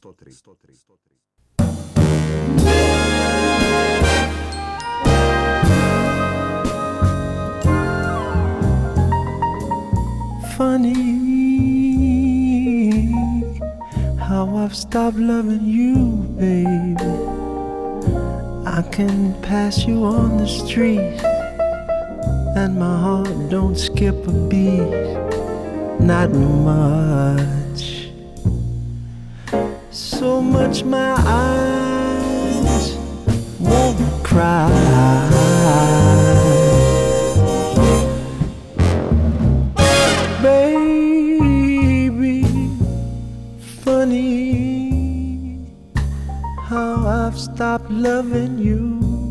Funny how I've stopped loving you, baby. I can pass you on the street and my heart don't skip a beat. Not much. So much my eyes won't cry. Baby, funny how I've stopped loving you.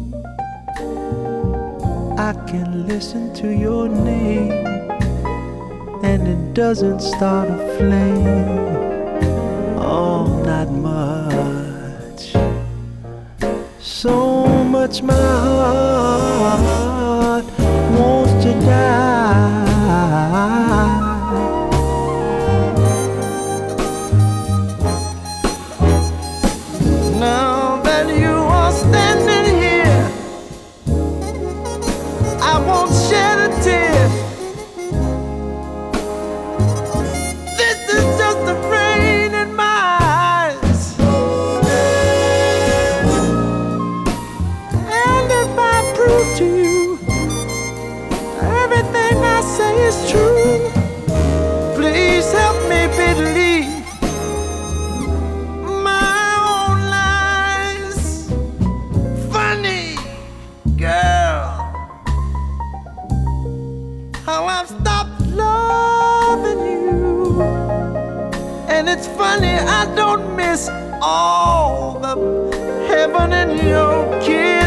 I can listen to your name and it doesn't start a flame. Oh, not much. So much my heart wants to die. Now that you are standing here, I won't shed a tear. This is just the rain in my eyes. And if I prove to you everything I say is true, please help me believe my own lies. Funny girl, how I've stopped loving you. And it's funny I don't miss all the heaven in your kiss.